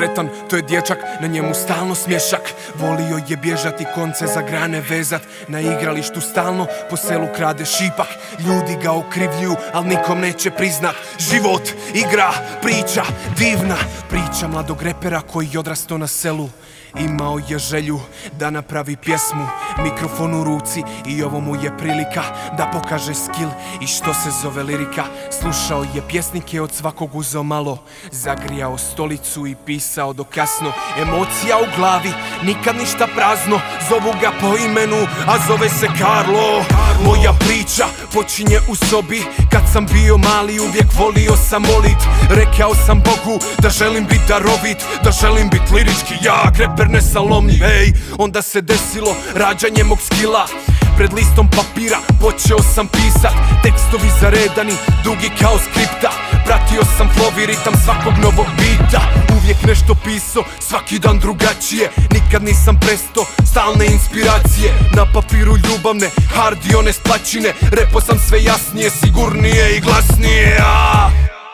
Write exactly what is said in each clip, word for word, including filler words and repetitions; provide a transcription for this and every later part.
sretan, to je dječak, na njemu stalno smješak. Volio je bježati, konce za grane vezat. Na igralištu stalno po selu krade šipak. Ljudi ga okrivljuju, al nikom neće priznat. Život, igra, priča, divna priča mladog repera koji odrastao na selu. Imao je želju da napravi pjesmu, mikrofon u ruci i ovo mu je prilika da pokaže skill i što se zove lirika. Slušao je pjesnike, od svakog uzeo malo, zagrijao stolicu i pisao do kasno. Emocija u glavi, nikad ništa prazno, zovu ga po imenu, a zove se Karlo. Moja priča počinje u sobi, kad sam bio mali uvijek volio sam molit. Rekao sam Bogu da želim bit darovit, da želim bit lirički jak, reper nesalomljiv. Ej, onda se desilo rađanje mog skila. Pred listom papira počeo sam pisat, tekstovi zaredani, dugi kao skripta. Pratio sam flow i ritam svakog novog bita, uvijek nešto pisao, svaki dan drugačije. Nikad nisam presto, stalne inspiracije. Na papiru ljubavne, hard i one splačine. Repo sam sve jasnije, sigurnije i glasnije. A,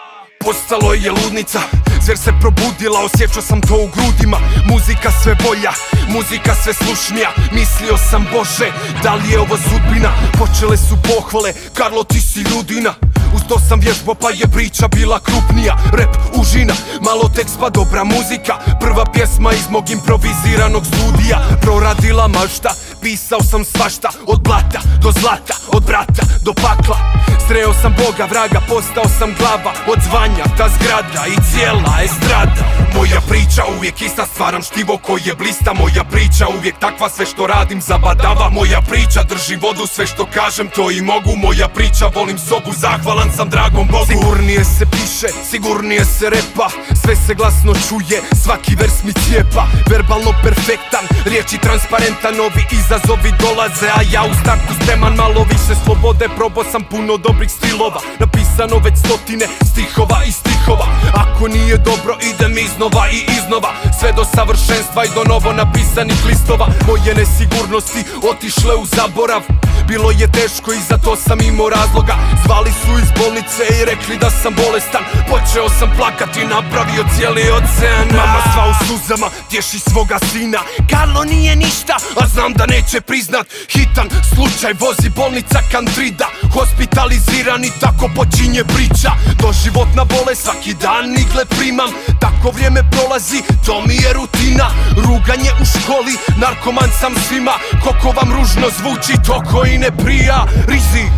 postalo je ludnica, zver se probudila, osjećao sam to u grudima. Muzika sve bolja, muzika sve slušnija. Mislio sam, Bože, da li je ovo sudbina? Počele su pohvale, Karlo ti si ljudina. Uz to sam vježbo pa je priča bila krupnija. Rap užina, malo tekst pa dobra muzika. Prva pjesma iz mog improviziranog studija. Proradila mašta, pisao sam svašta. Od blata do zlata, od brata do pakla. Sreo sam Boga, vraga, postao sam glava. Od zvanja, ta zgrada i cijela estrada. Moja priča uvijek ista, stvaram štivo koje blista. Moja priča uvijek takva, sve što radim zabadava. Moja priča drži vodu, sve što kažem to i mogu. Moja priča, volim sobu, zahvalan sam dragom Bogu. Sigurnije se piše, sigurnije se repa, sve se glasno čuje, svaki vers mi cijepa. Verbalno perfektan, riječi transparentan, novi izazovi dolaze, a ja u startu spreman. Malo više slobode, probao sam puno dobrih stilova. Napisano već stotine stihova i stihova. Ako nije dobro, idem iznova i iznova, sve do savršenstva i do novo napisanih listova. Moje nesigurnosti otišle u zaborav, bilo je teško i za to sam imao razloga. Zvali su iz bolnice i rekli da sam bolestan. Počeo sam plakati, napravio cijeli ocean. Mama sva u suzama, tješi svoga sina. Karlo nije ništa, a znam da neće priznat. Hitan slučaj, vozi bolnica Kantrida. Hospitaliziran i tako počinje priča. Doživotna bolest, svaki dan igle primam. Tako vrijeme prolazi, to mi je rutina. Ruganje u školi, narkoman sam svima. Koliko vam ružno zvuči to koji ne prija. Rizik,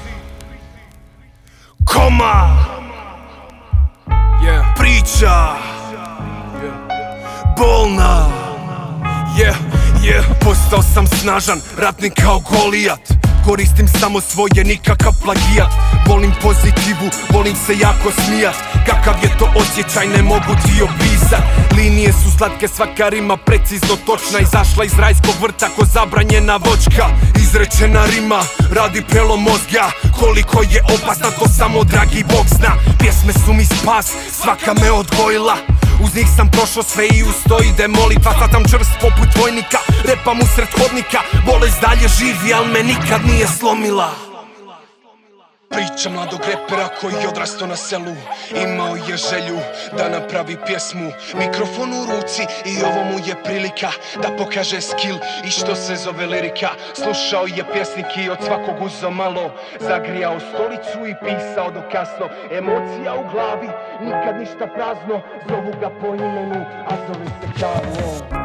koma, yeah. Priča, yeah. Bolna, yeah, yeah. Postao sam snažan, ratnik kao Golijat. Koristim samo svoje, nikakav plagijat. Volim pozitivu, volim se jako smijat. Kakav je to osjećaj, ne mogu ti opisat. Linije su slatke, svaka rima precizno točna. Izašla iz rajskog vrta ko zabranjena voćka. Izrečena rima radi prelo mozga. Koliko je opasna, to samo dragi Bog zna. Pjesme su mi spas, svaka me odgojila. Uz njih sam prošao sve i uz to ide molitva. Sad sam čvrst poput vojnika, repam usred hodnika. Bolest dalje živi, al me nikad nije slomila. Priča mladog repera koji odrastao na selu. Imao je želju da napravi pjesmu, mikrofon u ruci i ovo mu je prilika da pokaže skill i što se zove lirika. Slušao je pjesnike i od svakog uzeo malo, zagrijao stolicu i pisao do kasno. Emocija u glavi, nikad ništa prazno, zovu ga po imenu, a zove se Karlo.